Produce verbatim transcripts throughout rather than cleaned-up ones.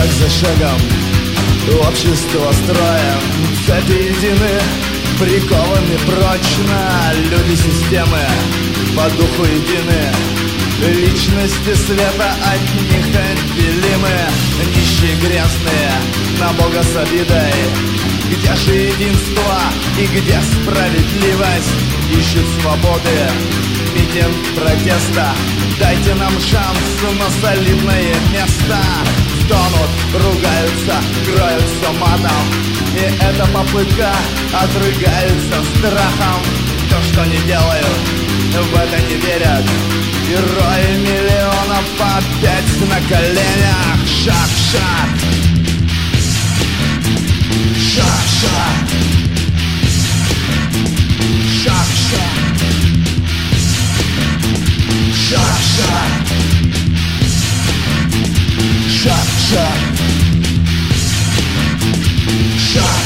за шагом общество строем, цепи едины, прикованы прочно. Люди системы по духу едины, личности света от них отделимы. Нищие грязные, на Бога с обидой. Где же единство и где справедливость? Ищут свободы, митинг протеста. Дайте нам шанс на солидное место. Стонут, ругаются, кроются матом, и эта попытка отрыгается страхом. То, что не делают, в это не верят. Герои миллионов опять на коленях. Шаг, шаг, шаг, шаг, шаг, шаг, шаг, шаг, шаг, шаг,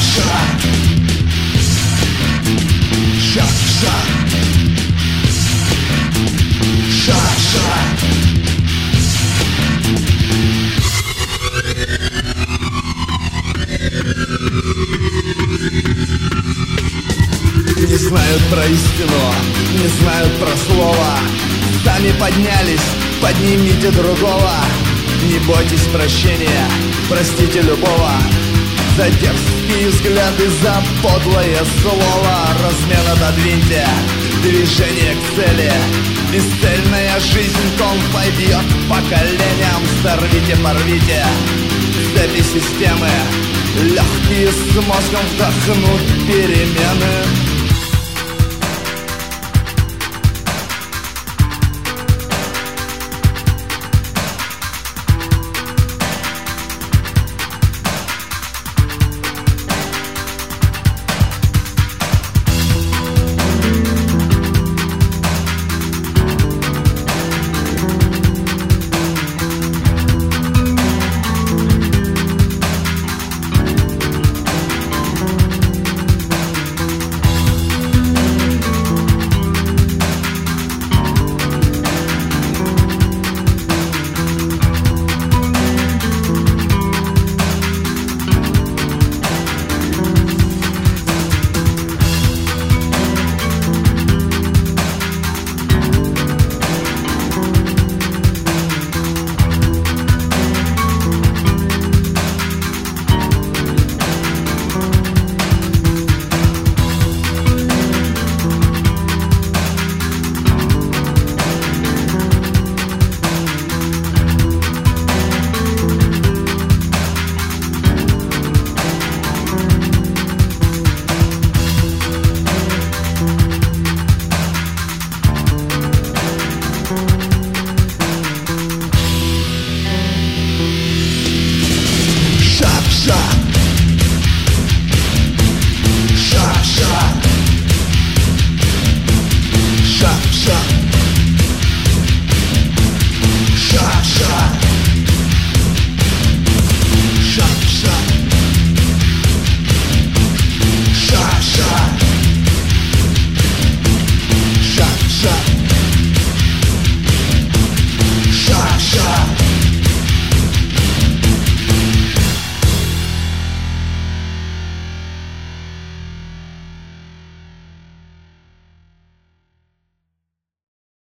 шаг, шаг, шаг. Не знают про истину, не знают про слово. Сами поднялись, поднимите другого. Не бойтесь прощения, простите любого. За дерзкие взгляды, за подлое слово. Размен отодвиньте, движение к цели. Бесцельная жизнь, тон пойдет по коленям. Сорвите, порвите цепи системы. Легкие с мозгом вдохнут перемены. Shot.